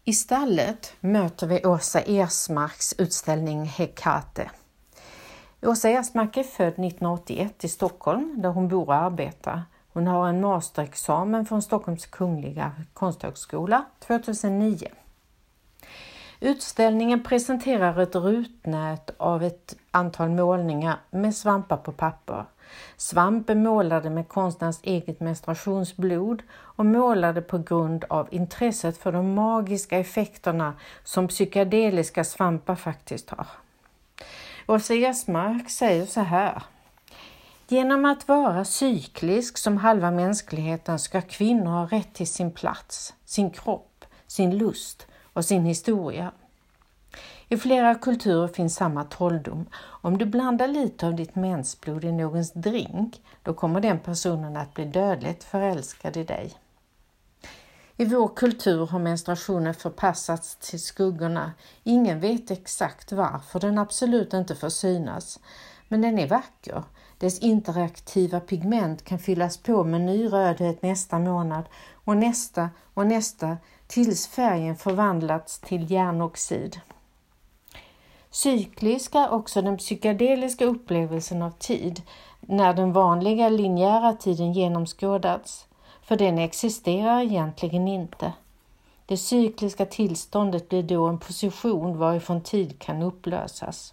I stallet möter vi Åsa Ersmarks utställning Hekate. Åsa Ersmark är född 1981 i Stockholm där hon bor och arbetar. Hon har en masterexamen från Stockholms Kungliga Konsthögskola 2009. Utställningen presenterar ett rutnät av ett antal målningar med svampar på papper. Svamp är målade med konstnärens eget menstruationsblod och målade på grund av intresset för de magiska effekterna som psykedeliska svampar faktiskt har. Åsa Ersmark säger så här: genom att vara cyklisk som halva mänskligheten ska kvinnor ha rätt till sin plats, sin kropp, sin lust och sin historia. I flera kulturer finns samma trolldom. Om du blandar lite av ditt mensblod i någons drink, då kommer den personen att bli dödligt förälskad i dig. I vår kultur har menstruationen förpassats till skuggorna. Ingen vet exakt varför den absolut inte får synas. Men den är vacker. Dess interaktiva pigment kan fyllas på med ny rödhet nästa månad och nästa tills färgen förvandlats till järnoxid. Cyklisk är också den psykedeliska upplevelsen av tid när den vanliga linjära tiden genomskådats, för den existerar egentligen inte. Det cykliska tillståndet blir då en position varifrån tid kan upplösas.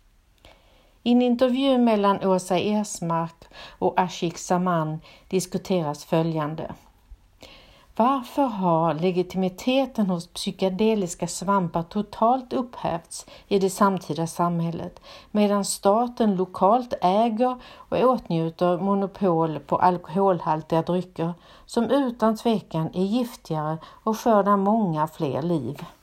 I en intervju mellan Åsa Ersmark och Ashik Saman diskuteras följande. Varför har legitimiteten hos psykedeliska svampar totalt upphävts i det samtida samhället, medan staten lokalt äger och åtnjuter monopol på alkoholhaltiga drycker som utan tvekan är giftigare och skördar många fler liv?